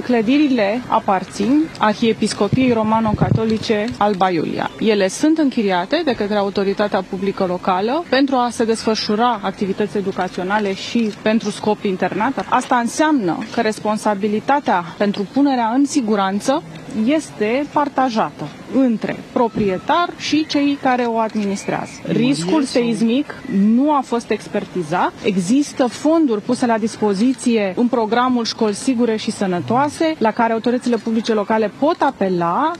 Clădirile aparțin Arhiepiscopiei Romano-Catolice Alba Iulia. Ele sunt închiriate de către autoritatea publică locală pentru a se desfășura activități educaționale și pentru scop internat. Asta înseamnă că responsabilitatea pentru punerea în siguranță este partajată între proprietar și cei care o administrează. Riscul seismic nu a fost expertizat. Există fonduri puse la dispoziție în programul Școli Sigure și Sănătoase, la care autoritățile publice locale pot apela.